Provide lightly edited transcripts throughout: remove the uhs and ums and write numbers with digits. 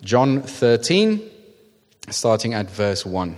John 13, starting at verse 1.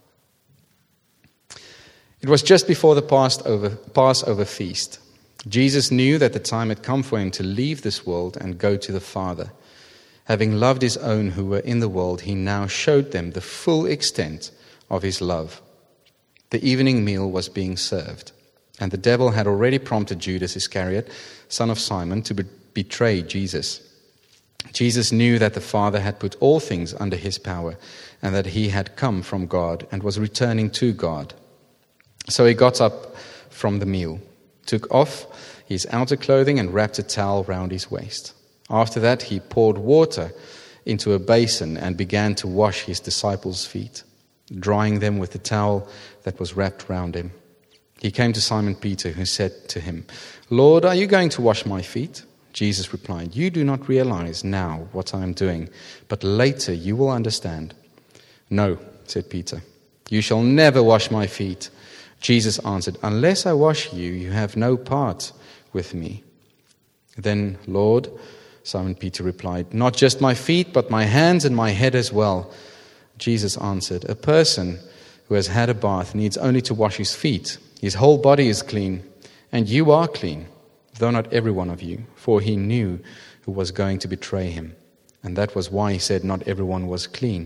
It was just before the Passover feast. Jesus knew that the time had come for him to leave this world and go to the Father. Having loved his own who were in the world, he now showed them the full extent of his love. The evening meal was being served, and the devil had already prompted Judas Iscariot, son of Simon, to betray Jesus. Jesus knew that the Father had put all things under his power, and that he had come from God and was returning to God. So he got up from the meal, took off his outer clothing and wrapped a towel round his waist. After that, he poured water into a basin and began to wash his disciples' feet, drying them with the towel that was wrapped round him. He came to Simon Peter, who said to him, "Lord, are you going to wash my feet?" Jesus replied, "You do not realize now what I am doing, but later you will understand." "No," said Peter, "you shall never wash my feet." Jesus answered, "Unless I wash you, you have no part with me." "Then, Lord," Simon Peter replied, "not just my feet, but my hands and my head as well." Jesus answered, "A person who has had a bath needs only to wash his feet. His whole body is clean, and you are clean, though not every one of you." For he knew who was going to betray him, and that was why he said not everyone was clean.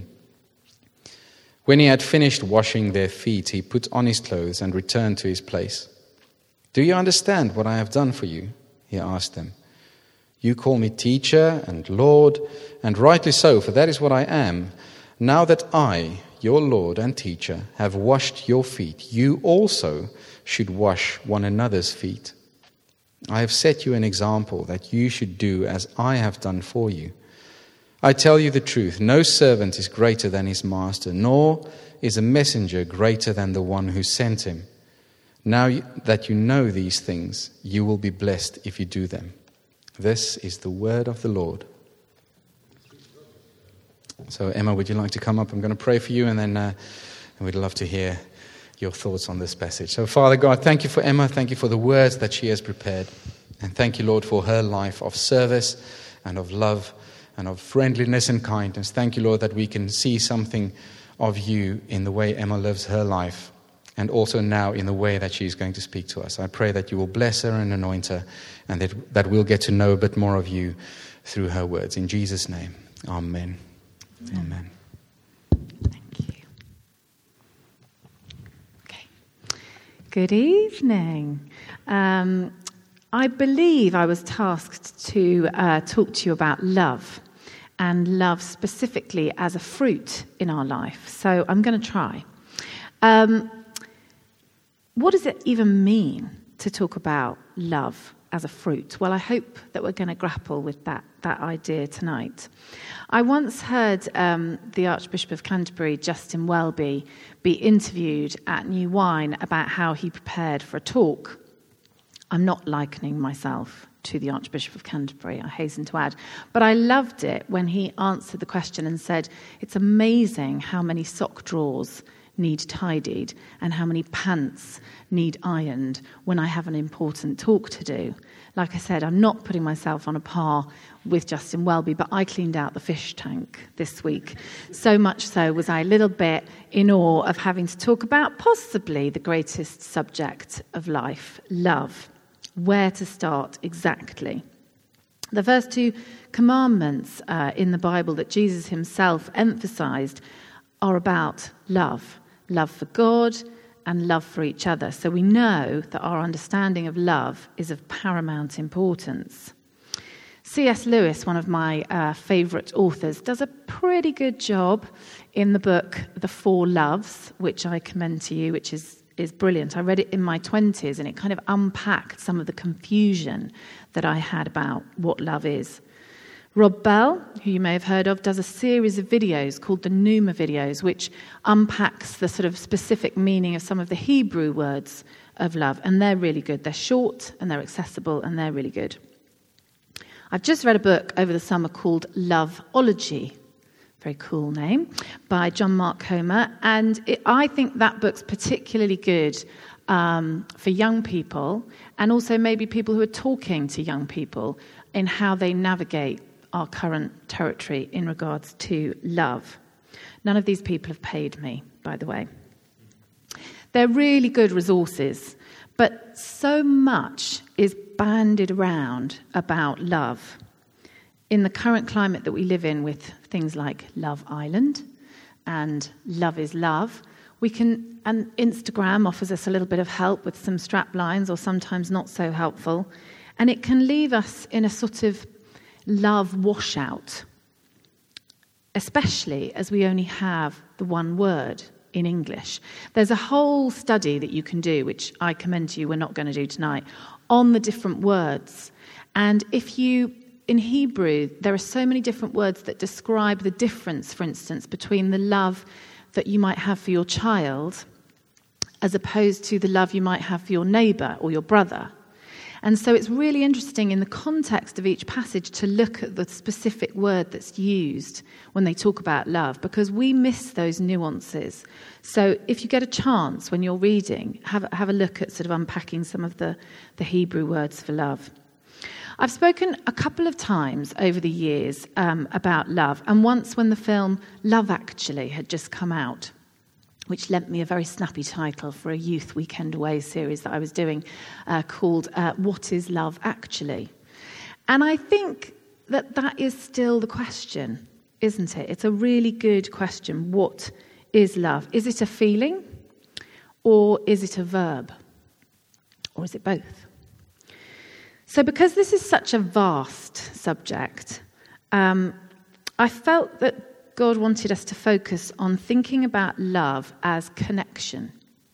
When he had finished washing their feet, he put on his clothes and returned to his place. "Do you understand what I have done for you?" he asked them. "You call me teacher and Lord, and rightly so, for that is what I am. Now that I, your Lord and teacher, have washed your feet, you also should wash one another's feet. I have set you an example that you should do as I have done for you. I tell you the truth, no servant is greater than his master, nor is a messenger greater than the one who sent him. Now that you know these things, you will be blessed if you do them." This is the word of the Lord. So Emma, would you like to come up? I'm going to pray for you, and then we'd love to hear your thoughts on this passage. So Father God, thank you for Emma. Thank you for the words that she has prepared. And thank you, Lord, for her life of service and of love and of friendliness and kindness. Thank you, Lord, that we can see something of you in the way Emma lives her life, and also now in the way that she's going to speak to us. I pray that you will bless her and anoint her, and that we'll get to know a bit more of you through her words. In Jesus' name, amen. Amen. Thank you. Okay. Good evening. I believe I was tasked to talk to you about love, and love specifically as a fruit in our life. So I'm going to try. What does it even mean to talk about love as a fruit? Well, I hope that we're going to grapple with that idea tonight. I once heard the Archbishop of Canterbury, Justin Welby, be interviewed at New Wine about how he prepared for a talk. I'm not likening myself to the Archbishop of Canterbury, I hasten to add. But I loved it when he answered the question and said, "It's amazing how many sock drawers need tidied and how many pants need ironed when I have an important talk to do." Like I said, I'm not putting myself on a par with Justin Welby, but I cleaned out the fish tank this week. So much so was I a little bit in awe of having to talk about possibly the greatest subject of life, love. Where to start exactly? The first two commandments in the Bible that Jesus himself emphasized are about love. Love for God and love for each other. So we know that our understanding of love is of paramount importance. C.S. Lewis, one of my favourite authors, does a pretty good job in the book The Four Loves, which I commend to you, which is brilliant. I read it in my 20s, and it kind of unpacked some of the confusion that I had about what love is. Rob Bell, who you may have heard of, does a series of videos called the Pneuma videos, which unpacks the sort of specific meaning of some of the Hebrew words of love, and they're really good. They're short, and they're accessible, and they're really good. I've just read a book over the summer called Loveology, very cool name, by John Mark Comer, and I think that book's particularly good for young people, and also maybe people who are talking to young people in how they navigate our current territory in regards to love. None of these people have paid me, by the way. They're really good resources, but so much is bandied around about love. In the current climate that we live in, with things like Love Island and Love is Love, and Instagram offers us a little bit of help with some strap lines, or sometimes not so helpful, and it can leave us in a sort of love washout, especially as we only have the one word in English. There's a whole study that you can do, which I commend to you, we're not going to do tonight, on the different words. And in Hebrew, there are so many different words that describe the difference, for instance, between the love that you might have for your child as opposed to the love you might have for your neighbour or your brother. And so it's really interesting in the context of each passage to look at the specific word that's used when they talk about love, because we miss those nuances. So if you get a chance when you're reading, have a look at sort of unpacking some of the Hebrew words for love. I've spoken a couple of times over the years about love, and once when the film Love Actually had just come out, which lent me a very snappy title for a youth weekend away series that I was doing called What is Love Actually? And I think that is still the question, isn't it? It's a really good question. What is love? Is it a feeling, or is it a verb, or is it both? So because this is such a vast subject, I felt that God wanted us to focus on thinking about love as connection.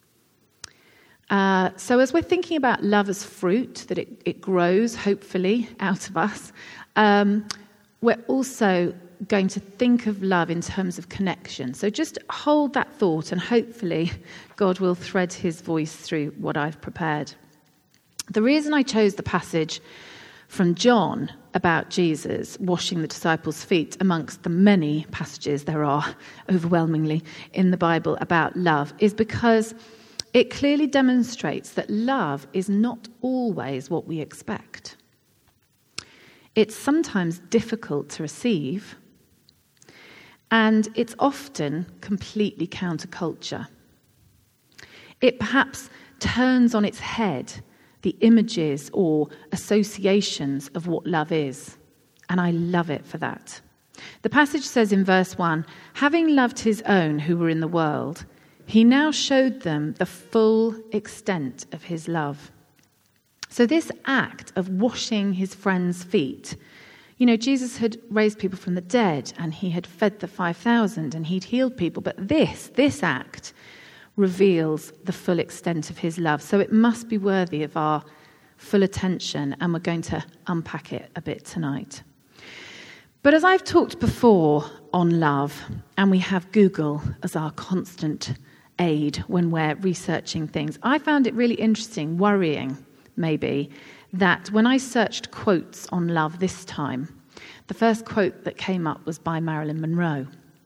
So as we're thinking about love as fruit, that it grows, hopefully, out of us, we're also going to think of love in terms of connection. So just hold that thought, and hopefully God will thread his voice through what I've prepared. The reason I chose the passage from John about Jesus washing the disciples' feet, amongst the many passages there are overwhelmingly in the Bible about love, is because it clearly demonstrates that love is not always what we expect. It's sometimes difficult to receive, and it's often completely counterculture. It perhaps turns on its head the images or associations of what love is. And I love it for that. The passage says in verse 1, having loved his own who were in the world, he now showed them the full extent of his love. So this act of washing his friends' feet, Jesus had raised people from the dead, and he had fed the 5,000, and he'd healed people. But this act reveals the full extent of his love. So it must be worthy of our full attention, and we're going to unpack it a bit tonight. But as I've talked before on love, and we have Google as our constant aid when we're researching things, I found it really interesting, worrying maybe, that when I searched quotes on love this time, the first quote that came up was by Marilyn Monroe.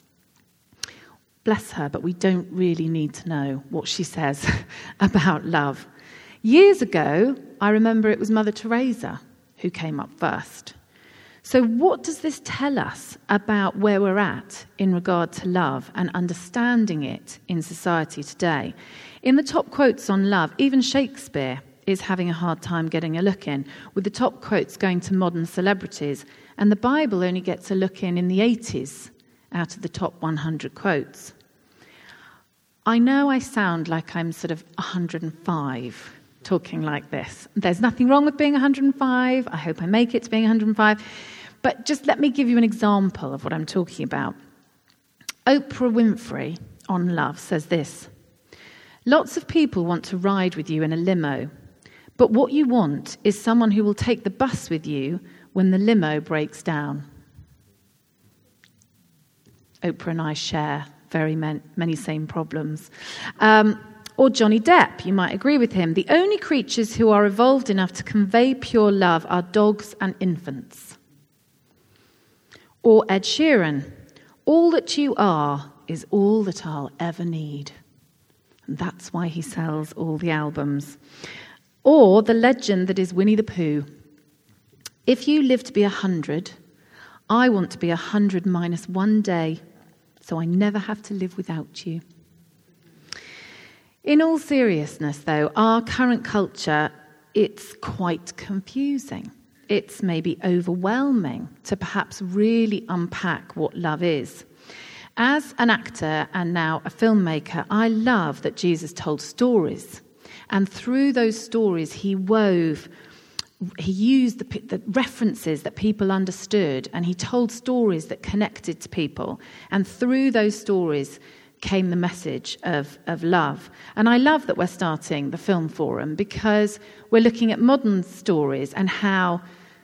Bless her, but we don't really need to know what she says about love. Years ago, I remember it was Mother Teresa who came up first. So what does this tell us about where we're at in regard to love and understanding it in society today? In the top quotes on love, even Shakespeare is having a hard time getting a look in, with the top quotes going to modern celebrities, and the Bible only gets a look in the 80s out of the top 100 quotes. I know I sound like I'm sort of 105 talking like this. There's nothing wrong with being 105. I hope I make it to being 105. But just let me give you an example of what I'm talking about. Oprah Winfrey on love says this: lots of people want to ride with you in a limo, but what you want is someone who will take the bus with you when the limo breaks down. Oprah and I share very many same problems. Or Johnny Depp, you might agree with him. The only creatures who are evolved enough to convey pure love are dogs and infants. Or Ed Sheeran, all that you are is all that I'll ever need. And that's why he sells all the albums. Or the legend that is Winnie the Pooh. If you live to be 100, I want to be 100 minus 1 day, so I never have to live without you. In all seriousness, though, our current culture, it's quite confusing. It's maybe overwhelming to perhaps really unpack what love is. As an actor and now a filmmaker, I love that Jesus told stories. And through those stories, he used the references that people understood, and he told stories that connected to people. And through those stories came the message of love. And I love that we're starting the Film Forum, because we're looking at modern stories and how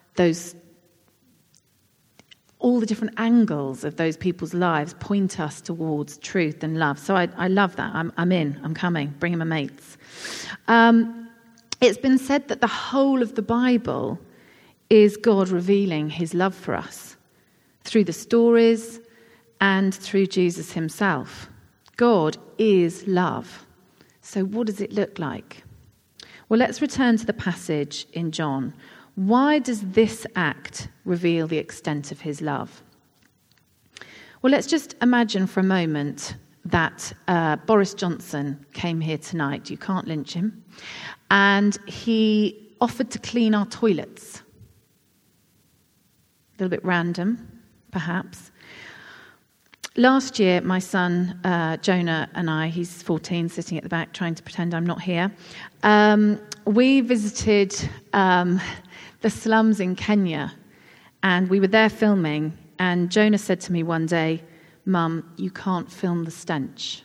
all the different angles of those people's lives point us towards truth and love. So I love that. I'm coming. Bring in my mates. It's been said that the whole of the Bible is God revealing his love for us through the stories and through Jesus himself. God is love. So what does it look like? Well, let's return to the passage in John. Why does this act reveal the extent of his love? Well, let's just imagine for a moment that Boris Johnson came here tonight. You can't lynch him. And he offered to clean our toilets. A little bit random, perhaps. Last year, my son, Jonah, and I, he's 14, sitting at the back, trying to pretend I'm not here, we visited the slums in Kenya, and we were there filming, and Jonah said to me one day, "Mum, you can't film the stench."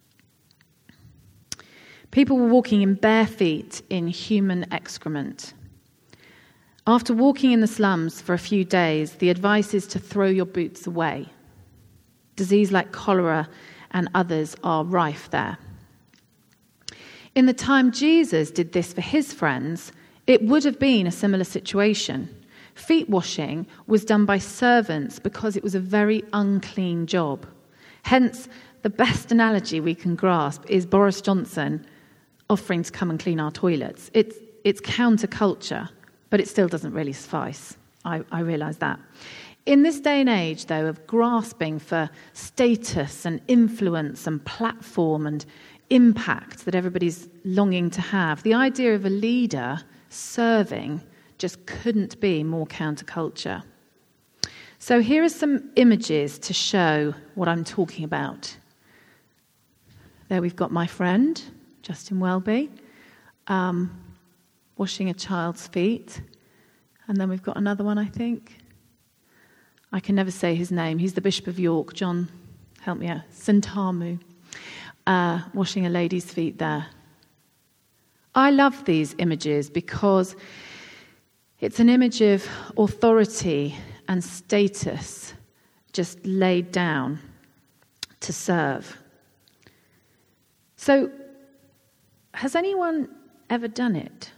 People were walking in bare feet in human excrement. After walking in the slums for a few days, the advice is to throw your boots away. Disease like cholera and others are rife there. In the time Jesus did this for his friends, it would have been a similar situation. Feet washing was done by servants because it was a very unclean job. Hence, the best analogy we can grasp is Boris Johnson offering to come and clean our toilets. It's counterculture, but it still doesn't really suffice. I realise that. In this day and age, though, of grasping for status and influence and platform and impact that everybody's longing to have, the idea of a leader serving just couldn't be more counterculture. So here are some images to show what I'm talking about. There we've got my friend, Justin Welby, washing a child's feet. And then we've got another one, I think. I can never say his name. He's the Bishop of York. John, help me out. Sentamu, washing a lady's feet there. I love these images because it's an image of authority and status just laid down to serve. So, has anyone ever done it?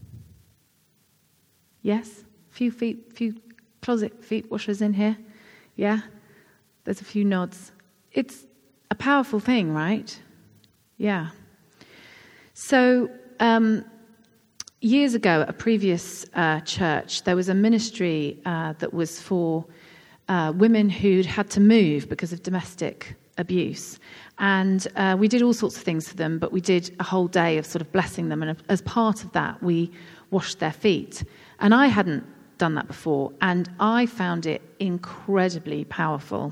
Yes? Few closet feet washers in here? Yeah? There's a few nods. It's a powerful thing, right? Yeah. So, years ago at a previous church, there was a ministry that was for women who'd had to move because of domestic abuse. And we did all sorts of things for them, but we did a whole day of sort of blessing them. And as part of that, we washed their feet. And I hadn't done that before, and I found it incredibly powerful.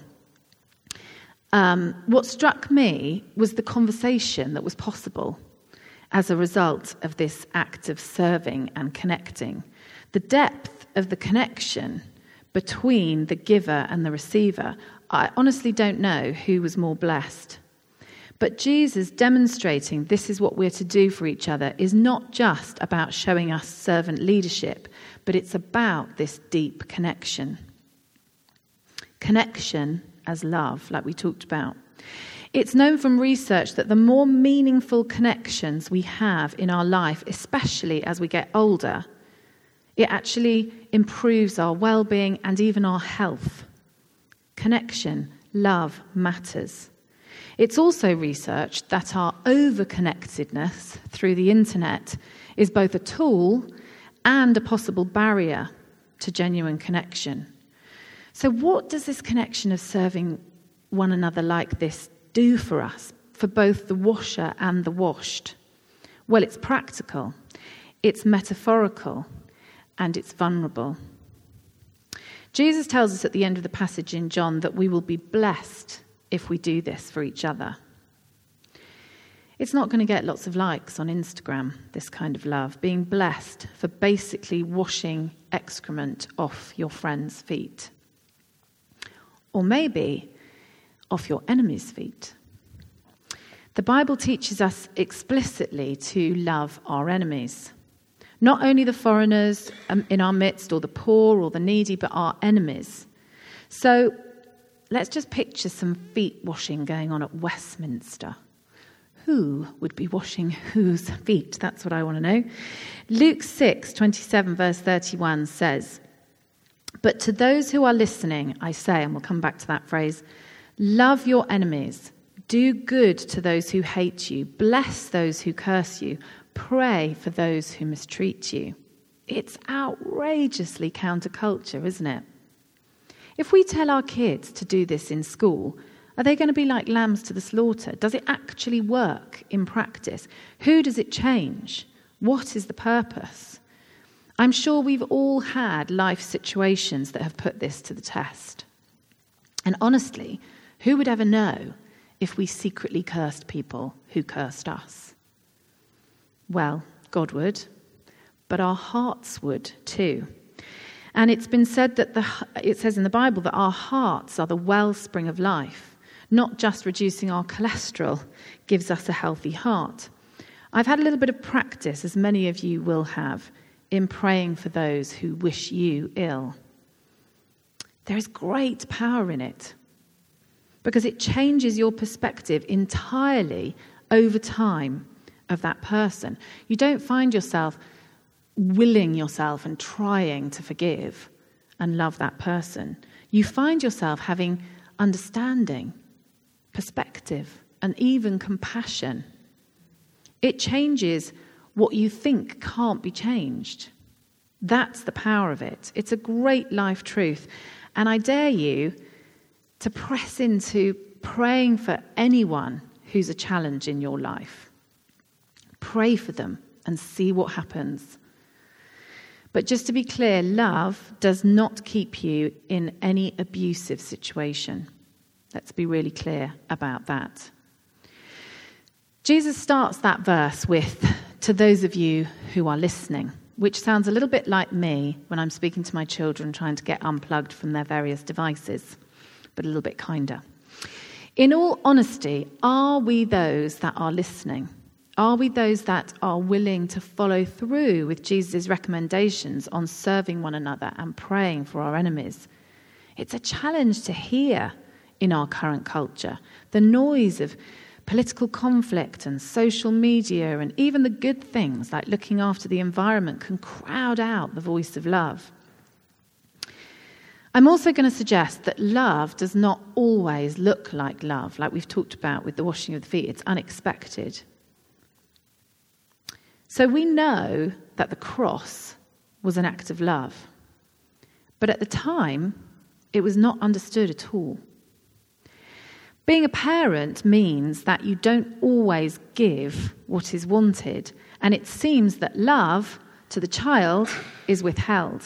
What struck me was the conversation that was possible as a result of this act of serving and connecting. The depth of the connection between the giver and the receiver. I honestly don't know who was more blessed. But Jesus demonstrating this is what we're to do for each other is not just about showing us servant leadership, but it's about this deep connection. Connection as love, like we talked about. It's known from research that the more meaningful connections we have in our life, especially as we get older, it actually improves our well-being and even our health. Connection, love matters. It's also researched that our over-connectedness through the internet is both a tool and a possible barrier to genuine connection. So what does this connection of serving one another like this do for us, for both the washer and the washed? Well, it's practical, it's metaphorical, and it's vulnerable. Jesus tells us at the end of the passage in John that we will be blessed if we do this for each other. It's not going to get lots of likes on Instagram, this kind of love, being blessed for basically washing excrement off your friend's feet. Or maybe off your enemy's feet. The Bible teaches us explicitly to love our enemies. Not only the foreigners in our midst, or the poor or the needy, but our enemies. So let's just picture some feet washing going on at Westminster. Who would be washing whose feet? That's what I want to know. Luke 6:27, verse 31 says, "But to those who are listening, I say," and we'll come back to that phrase, "love your enemies, do good to those who hate you, bless those who curse you, pray for those who mistreat you." It's outrageously counterculture, isn't it? If we tell our kids to do this in school, are they going to be like lambs to the slaughter? Does it actually work in practice? Who does it change? What is the purpose? I'm sure we've all had life situations that have put this to the test. And honestly, who would ever know if we secretly cursed people who cursed us? Well, God would, but our hearts would too. And it's been said that it says in the Bible that our hearts are the wellspring of life. Not just reducing our cholesterol gives us a healthy heart. I've had a little bit of practice, as many of you will have, in praying for those who wish you ill. There is great power in it, because it changes your perspective entirely over time of that person. You don't find yourself willing yourself and trying to forgive and love that person. You find yourself having understanding, perspective, and even compassion. It changes what you think can't be changed. That's the power of it. It's a great life truth. And I dare you to press into praying for anyone who's a challenge in your life. Pray for them and see what happens. But just to be clear, love does not keep you in any abusive situation. Let's be really clear about that. Jesus starts that verse with, "To those of you who are listening," which sounds a little bit like me when I'm speaking to my children trying to get unplugged from their various devices, but a little bit kinder. In all honesty, are we those that are listening? Are we those that are willing to follow through with Jesus' recommendations on serving one another and praying for our enemies? It's a challenge to hear in our current culture. The noise of political conflict and social media and even the good things like looking after the environment can crowd out the voice of love. I'm also going to suggest that love does not always look like love, like we've talked about with the washing of the feet. It's unexpected. So we know that the cross was an act of love. But at the time, it was not understood at all. Being a parent means that you don't always give what is wanted, and it seems that love to the child is withheld.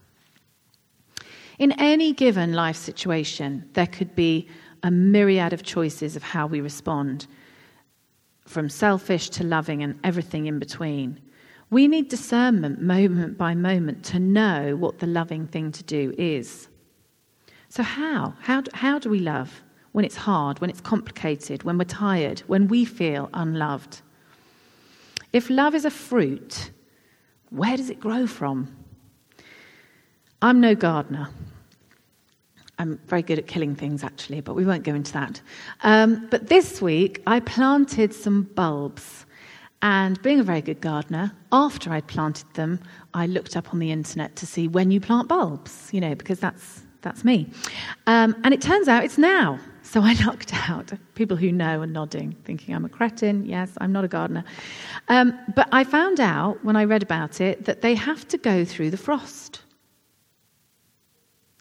In any given life situation, there could be a myriad of choices of how we respond, from selfish to loving and everything in between. We need discernment moment by moment to know what the loving thing to do is. So how do we love? When it's hard, when it's complicated, when we're tired, when we feel unloved. If love is a fruit, where does it grow from? I'm no gardener. I'm very good at killing things, actually, but we won't go into that. But this week, I planted some bulbs. And being a very good gardener, after I'd planted them, I looked up on the internet to see when you plant bulbs, because that's me. And it turns out it's now. So I lucked out. People who know are nodding, thinking I'm a cretin. Yes, I'm not a gardener. But I found out, when I read about it, that they have to go through the frost.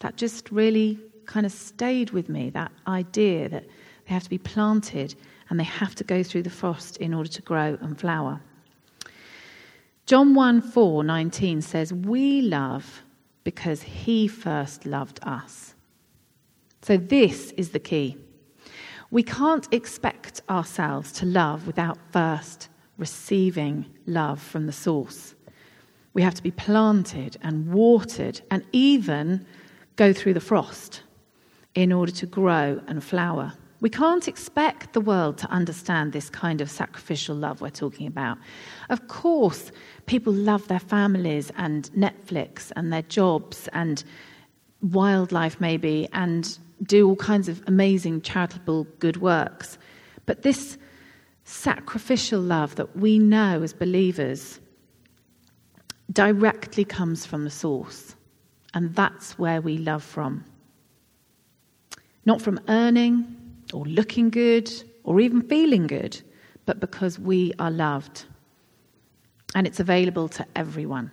That just really kind of stayed with me, that idea that they have to be planted and they have to go through the frost in order to grow and flower. John 1:4-19 says, "We love because he first loved us." So this is the key. We can't expect ourselves to love without first receiving love from the source. We have to be planted and watered and even go through the frost in order to grow and flower. We can't expect the world to understand this kind of sacrificial love we're talking about. Of course, people love their families and Netflix and their jobs and wildlife maybe, and do all kinds of amazing charitable good works. But this sacrificial love that we know as believers directly comes from the source. And that's where we love from. Not from earning or looking good or even feeling good, but because we are loved. And it's available to everyone.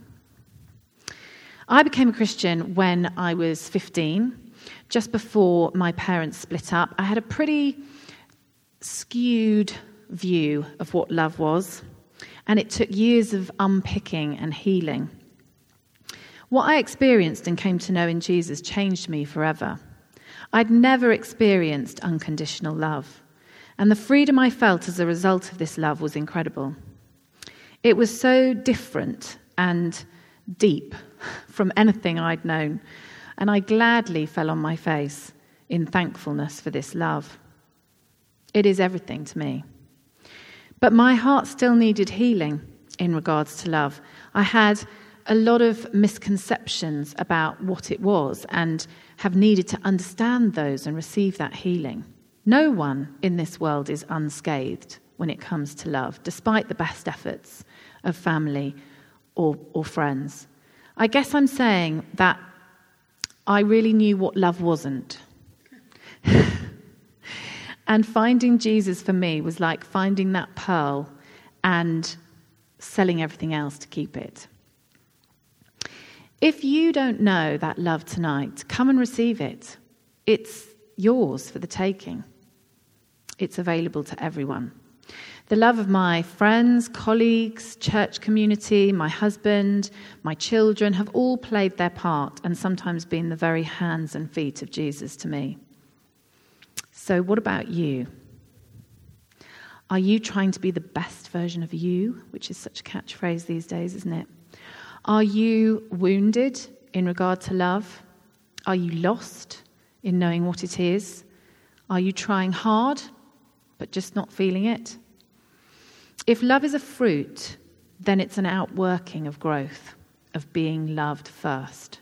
I became a Christian when I was 15, just before my parents split up. I had a pretty skewed view of what love was, and it took years of unpicking and healing. What I experienced and came to know in Jesus changed me forever. I'd never experienced unconditional love, and the freedom I felt as a result of this love was incredible. It was so different and deep from anything I'd known, and I gladly fell on my face in thankfulness for this love. It is everything to me. But my heart still needed healing in regards to love. I had a lot of misconceptions about what it was and have needed to understand those and receive that healing. No one in this world is unscathed when it comes to love, despite the best efforts of family or friends. I guess I'm saying that I really knew what love wasn't. And finding Jesus for me was like finding that pearl and selling everything else to keep it. If you don't know that love tonight, come and receive it. It's yours for the taking. It's available to everyone. The love of my friends, colleagues, church community, my husband, my children have all played their part and sometimes been the very hands and feet of Jesus to me. So what about you? Are you trying to be the best version of you, which is such a catchphrase these days, isn't it? Are you wounded in regard to love? Are you lost in knowing what it is? Are you trying hard, but just not feeling it? If love is a fruit, then it's an outworking of growth, of being loved first.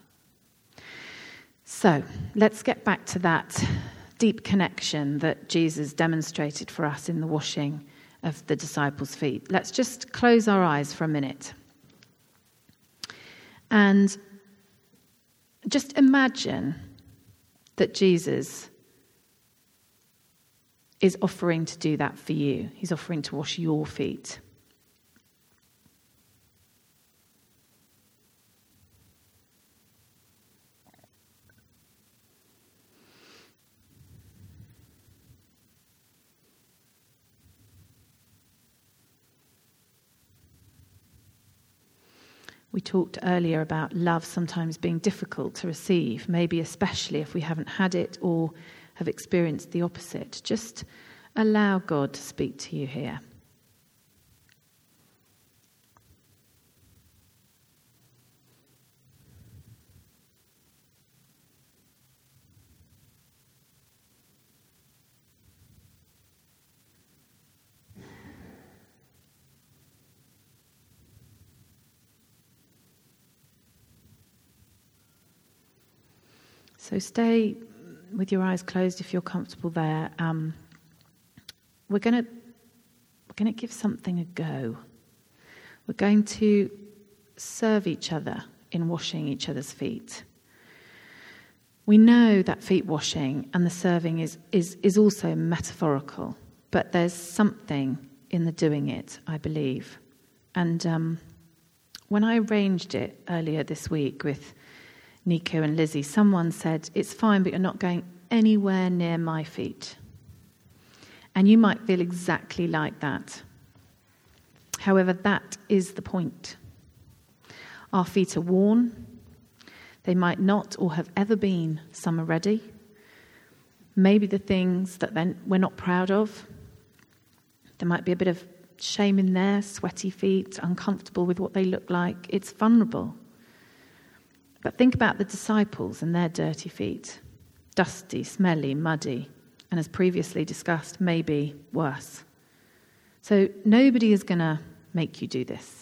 So, let's get back to that deep connection that Jesus demonstrated for us in the washing of the disciples' feet. Let's just close our eyes for a minute. And just imagine that Jesus is offering to do that for you. He's offering to wash your feet. We talked earlier about love sometimes being difficult to receive, maybe especially if we haven't had it or have experienced the opposite. Just allow God to speak to you here. So stay with your eyes closed if you're comfortable there. We're going to give something a go. We're going to serve each other in washing each other's feet. We know that feet washing and the serving is also metaphorical, but there's something in the doing it, I believe. And when I arranged it earlier this week with Nico and Lizzie, someone said, "It's fine, but you're not going anywhere near my feet." And you might feel exactly like that. However, that is the point. Our feet are worn. They might not or have ever been summer ready. Maybe the things that then we're not proud of. There might be a bit of shame in there, sweaty feet, uncomfortable with what they look like. It's vulnerable. But think about the disciples and their dirty feet. Dusty, smelly, muddy, and as previously discussed, maybe worse. So nobody is going to make you do this.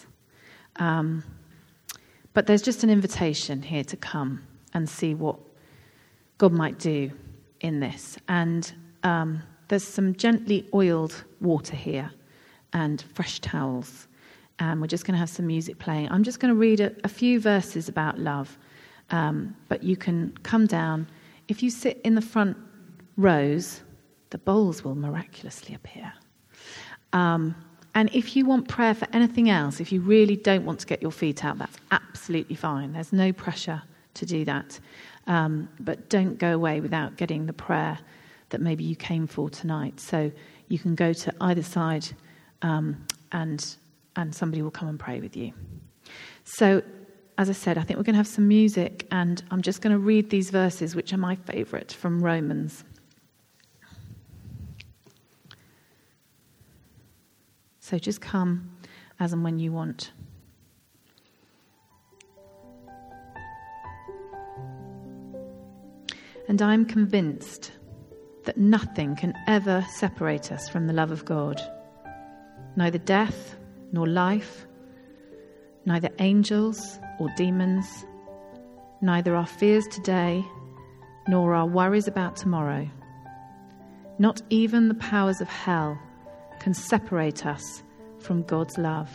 But there's just an invitation here to come and see what God might do in this. And there's some gently oiled water here and fresh towels. And we're just going to have some music playing. I'm just going to read a few verses about love. But you can come down. If you sit in the front rows, the bowls will miraculously appear. And if you want prayer for anything else, if you really don't want to get your feet out, that's absolutely fine. There's no pressure to do that. But don't go away without getting the prayer that maybe you came for tonight. So you can go to either side and somebody will come and pray with you. So, as I said, I think we're going to have some music, and I'm just going to read these verses, which are my favourite, from Romans. So just come as and when you want. And I am convinced that nothing can ever separate us from the love of God. Neither death nor life, neither angels or demons, neither our fears today nor our worries about tomorrow. Not even the powers of hell can separate us from God's love.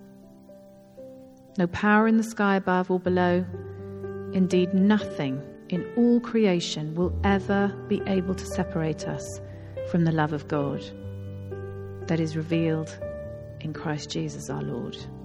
No power in the sky above or below, indeed nothing in all creation will ever be able to separate us from the love of God that is revealed in Christ Jesus our Lord.